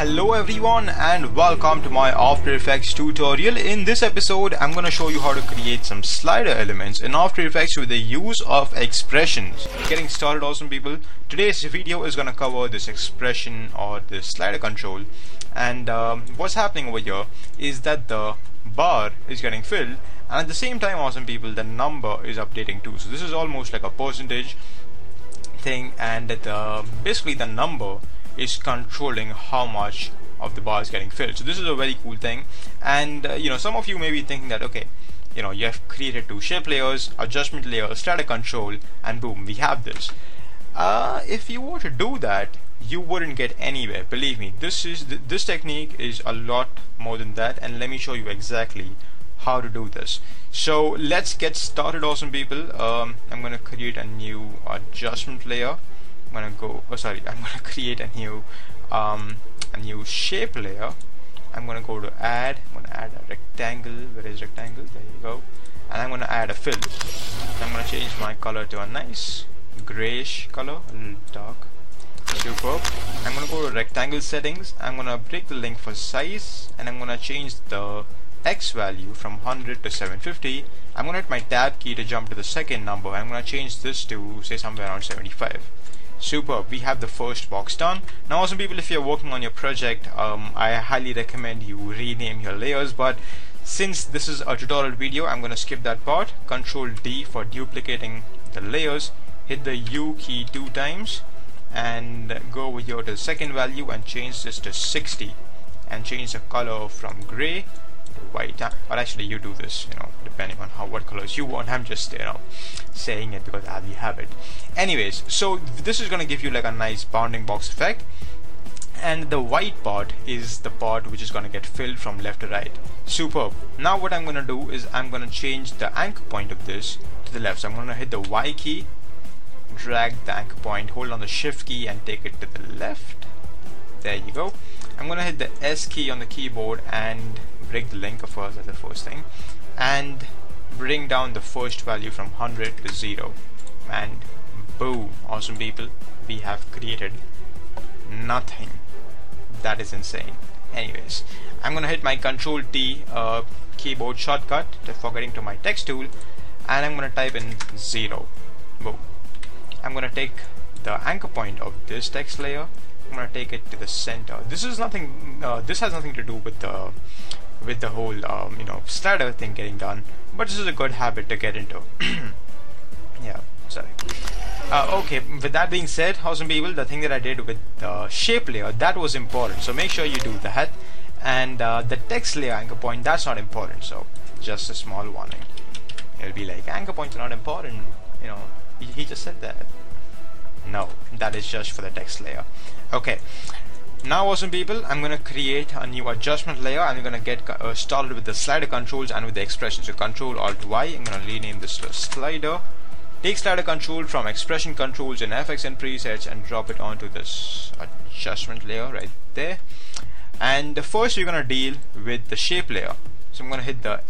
Hello everyone and welcome to my After Effects tutorial. In this episode I'm going to show you how to create some slider elements in After Effects with the use of expressions. Getting started, awesome people. Today's video is going to cover this expression or this slider control, and what's happening over here is that the bar is getting filled, and at the same time, awesome people, the number is updating too. So this is almost like a percentage thing, and basically the number is controlling how much of the bar is getting filled. So this is a very cool thing, and some of you may be thinking that okay, you have created two shape layers, adjustment layer, slider control, and boom, we have this. If you were to do that, you wouldn't get anywhere. Believe me, this technique is a lot more than that, and let me show you exactly how to do this. So let's get started, awesome people. I'm gonna create a new adjustment layer. I'm gonna create a new shape layer. I'm gonna go to add. I'm gonna add a rectangle. Where is rectangle? There you go. And I'm gonna add a fill. I'm gonna change my color to a nice grayish color, a little dark. Superb. I'm gonna go to rectangle settings. I'm gonna break the link for size, and I'm gonna change the X value from 100 to 750. I'm gonna hit my tab key to jump to the second number. I'm gonna change this to say somewhere around 75. Superb, we have the first box done. Now awesome people, if you're working on your project, I highly recommend you rename your layers, but since this is a tutorial video, I'm gonna skip that part. Control D for duplicating the layers. Hit the U key 2 times and go over here to the second value and change this to 60 and change the color from gray to white. But actually you do this, depending on what colors you want. I'm just saying it because I already have it. Anyways, so this is going to give you like a nice bounding box effect, and the white part is the part which is going to get filled from left to right. Superb. Now what I'm going to do is I'm going to change the anchor point of this to the left. So I'm going to hit the Y key, drag the anchor point, hold on the shift key and take it to the left. There you go. I'm going to hit the S key on the keyboard and break the link, of course, that's the first thing, and bring down the first value from 100 to 0, and boom, awesome people, we have created nothing. That is insane. Anyways, I'm gonna hit my Control T keyboard shortcut before getting to my text tool, and I'm gonna type in 0. Boom. I'm gonna take the anchor point of this text layer. I'm gonna take it to the center. This is nothing. This has nothing to do with the whole slider thing getting done, but this is a good habit to get into. Yeah, sorry. Okay, with that being said, awesome people, the thing that I did with the shape layer, that was important, so make sure you do that. And the text layer anchor point, that's not important, so just a small warning. It'll be like, anchor points are not important, he just said that. No, that is just for the text layer. Okay, now awesome people, I'm going to create a new adjustment layer, and I'm going to get started with the slider controls and with the expression. So Control Alt Y, I'm going to rename this to slider. Take slider control from expression controls in FX and presets and drop it onto this adjustment layer right there. And first we're going to deal with the shape layer. So I'm going to hit the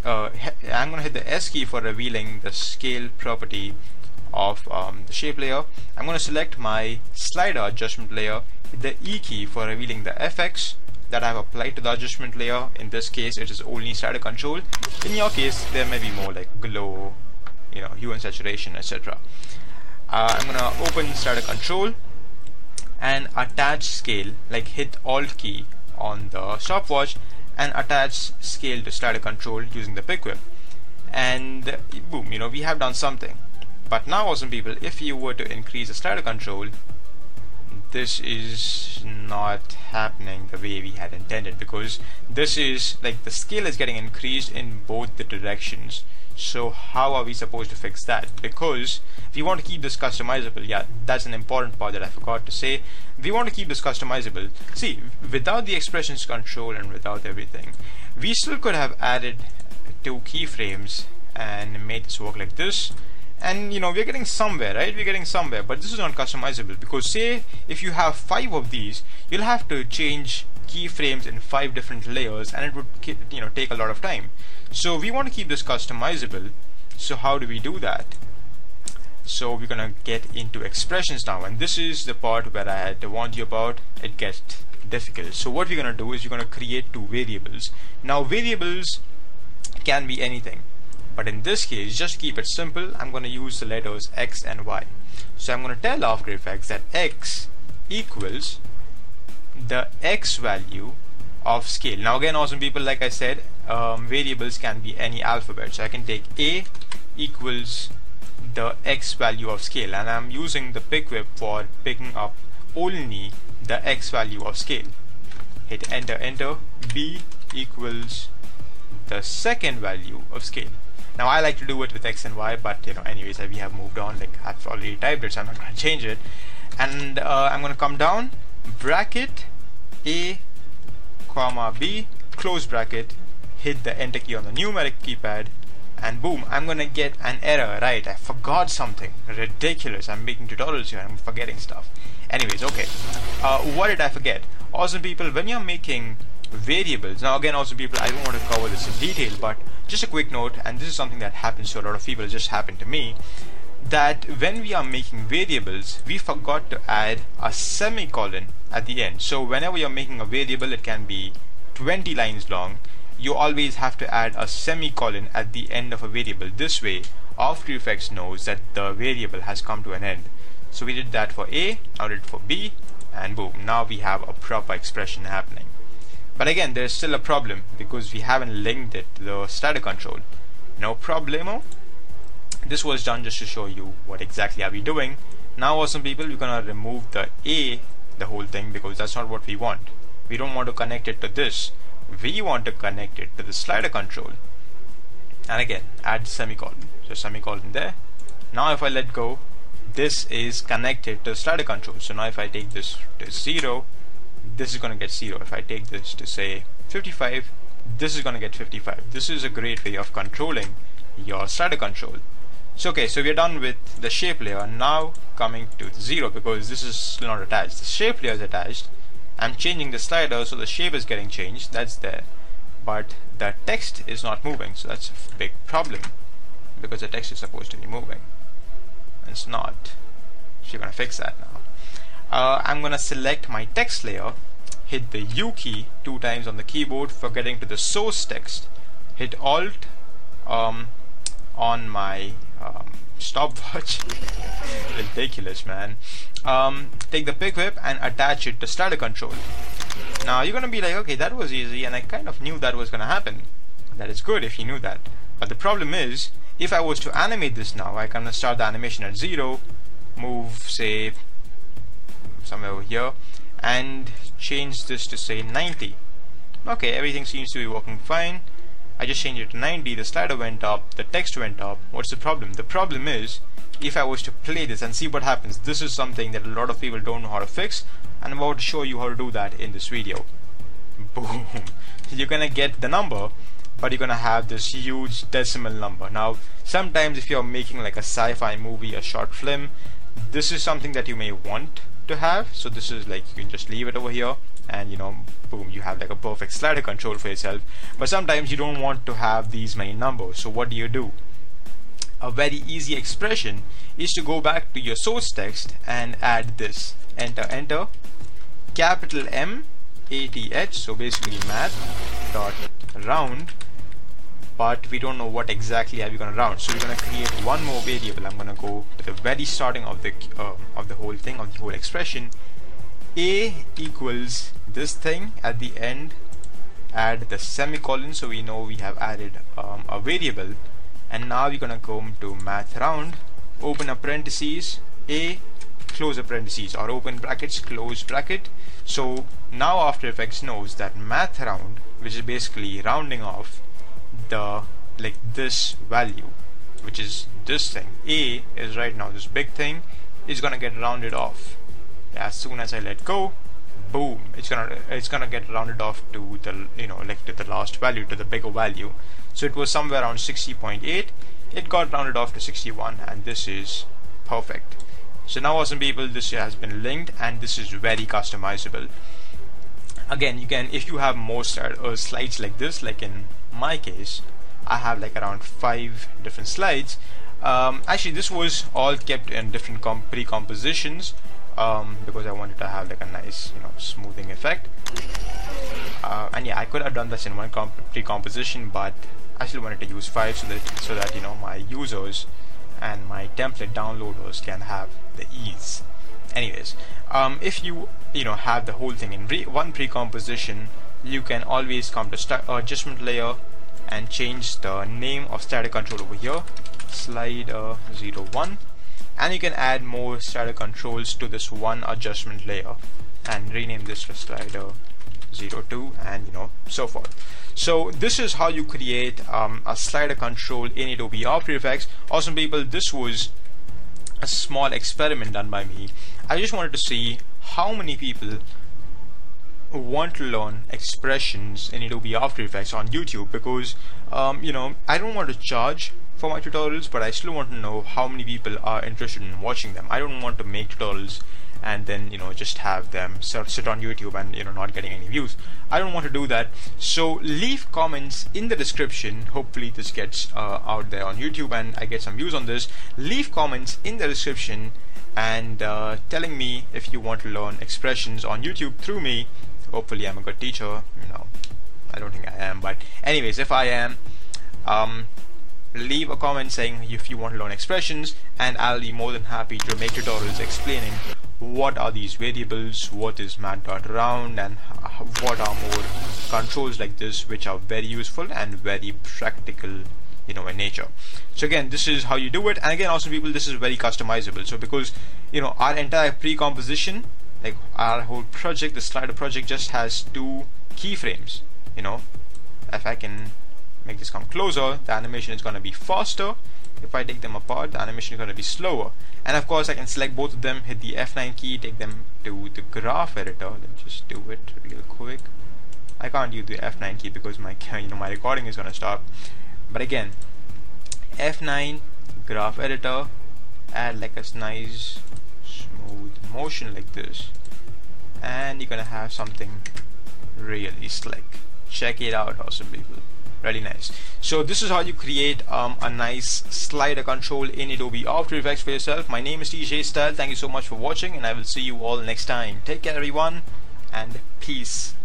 S key for revealing the scale property of the shape layer. I'm going to select my slider adjustment layer, hit the E key for revealing the FX that I have applied to the adjustment layer. In this case it is only slider control. In your case there may be more like glow, hue and saturation, etc. I'm going to open slider control and attach scale, like hit Alt key on the stopwatch and attach scale to slider control using the pick whip, and boom, we have done something. But now awesome people, if you were to increase the slider control, this is not happening the way we had intended, because this is like the scale is getting increased in both the directions. So how are we supposed to fix that? Because we want to keep this customizable. Yeah, that's an important part that I forgot to say. We want to keep this customizable. See, without the expressions control and without everything, we still could have added 2 keyframes and made this work like this. And we're getting somewhere, right? We're getting somewhere, but this is not customizable, because say if you have 5 of these, you'll have to change keyframes in 5 different layers, and it would take a lot of time. So we want to keep this customizable. So how do we do that? So we're gonna get into expressions now, and this is the part where I had to warn you about it gets difficult. So what we're gonna do is we're gonna create two variables. Now variables can be anything, but in this case, just to keep it simple, I'm gonna use the letters X and Y. So I'm gonna tell After Effects that X equals the X value of scale. Now again, awesome people, like I said, variables can be any alphabet. So I can take A equals the X value of scale, and I'm using the pick whip for picking up only the X value of scale. Hit enter. B equals the second value of scale. Now I like to do it with X and Y, but anyways, we have moved on. Like I've already typed it, so I'm not going to change it. And I'm going to come down, bracket A comma B, close bracket, hit the enter key on the numeric keypad, and boom, I'm gonna get an error. Right, I forgot something ridiculous. I'm making tutorials here, I'm forgetting stuff. Anyways, okay, what did I forget? Awesome people, when you're making variables, now again, awesome people, I don't want to cover this in detail, but just a quick note, and this is something that happens to a lot of people, it just happened to me, that when we are making variables, we forgot to add a semicolon at the end. So whenever you're making a variable, it can be 20 lines long, you always have to add a semicolon at the end of a variable. This way, After Effects knows that the variable has come to an end. So we did that for A, now did it for B, and boom, now we have a proper expression happening. But again, there's still a problem because we haven't linked it to the slider control. No problemo. This was done just to show you what exactly are we doing. Now awesome people, we're gonna remove the A, the whole thing, because that's not what we want. We don't want to connect it to this. We want to connect it to the slider control. And again, add semicolon. So semicolon there. Now if I let go, this is connected to the slider control. So now if I take this to 0, this is gonna get 0. If I take this to say 55, this is gonna get 55. This is a great way of controlling your slider control. So okay, so we're done with the shape layer. Now coming to 0, because this is still not attached. The shape layer is attached. I'm changing the slider, so the shape is getting changed. That's there, but the text is not moving. So that's a big problem because the text is supposed to be moving. It's not. So you're gonna fix that now. I'm gonna select my text layer. Hit the U key 2 times on the keyboard for getting to the source text. Hit Alt on my stopwatch. Ridiculous, man. Take the pick whip and attach it to slider control. Now you're gonna be like, okay, that was easy, and I kind of knew that was gonna happen. That is good if you knew that. But the problem is, if I was to animate this now, I can start the animation at 0, move say somewhere over here, and change this to say 90. Okay, everything seems to be working fine. I just changed it to 90, the slider went up, the text went up. What's the problem? The problem is, if I was to play this and see what happens, this is something that a lot of people don't know how to fix, and I'm about to show you how to do that in this video. Boom! You're gonna get the number, but you're gonna have this huge decimal number. Now, sometimes if you're making like a sci-fi movie, a short film, this is something that you may want to have. So this is like, you can just leave it over here, and boom, you have like a perfect slider control for yourself. But sometimes you don't want to have these many numbers, so what do? A very easy expression is to go back to your source text and add this. Enter, capital M ATH, so basically math dot round, but we don't know what exactly are we going to round, so we're going to create one more variable. I'm going to go to the very starting of the whole thing, of the whole expression. A equals this thing at the end, add the semicolon, so we know we have added a variable. And now we're gonna go to math round, open a parentheses, A, close a parentheses, or open brackets, close bracket. So now After Effects knows that math round, which is basically rounding off the this value, which is this thing. A is right now this big thing, is gonna get rounded off. As soon as I let go, boom, it's gonna get rounded off to the to the last value, to the bigger value. So it was somewhere around 60.8, it got rounded off to 61, and this is perfect. So now awesome people, this has been linked, and this is very customizable. Again, you can, if you have more slides like this, like in my case I have like around 5 different slides, Actually, this was all kept in different pre-compositions because I wanted to have like a nice, smoothing effect. And yeah, I could have done this in one pre-composition, but I still wanted to use 5 so that my users and my template downloaders can have the ease. Anyways, if you have the whole thing in one pre-composition, you can always come to adjustment layer and change the name of slider control over here, slider 01, and you can add more slider controls to this one adjustment layer and rename this to slider 02 and so forth. So this is how you create a slider control in Adobe After Effects. Awesome people, this was a small experiment done by me. I just wanted to see how many people want to learn expressions in Adobe After Effects on YouTube, because I don't want to charge for my tutorials, but I still want to know how many people are interested in watching them. I don't want to make tutorials and then just have them sit on YouTube and not getting any views. I don't want to do that. So leave comments in the description. Hopefully this gets out there on YouTube and I get some views on this. Leave comments in the description and telling me if you want to learn expressions on YouTube through me. Hopefully I'm a good teacher. I don't think I am, but anyways, if I am, leave a comment saying if you want to learn expressions, and I'll be more than happy to make tutorials explaining what are these variables, what is mat.round, and what are more controls like this, which are very useful and very practical in nature. So again, this is how you do it. And again, awesome people, this is very customizable. So because our entire pre-composition, like our whole project, the slider project, just has 2 keyframes. If I can make this come closer, the animation is going to be faster. If I take them apart, the animation is going to be slower. And of course I can select both of them, hit the F9 key, take them to the graph editor. Let me just do it real quick. I can't use the F9 key because my my recording is going to stop. But again, F9, graph editor, add like a nice smooth motion like this, and you're gonna have something really slick. Check it out, awesome people. Really nice. So this is how you create a nice slider control in Adobe After Effects for yourself. My name is TJ Style. Thank you so much for watching, and I will see you all next time. Take care everyone, and peace.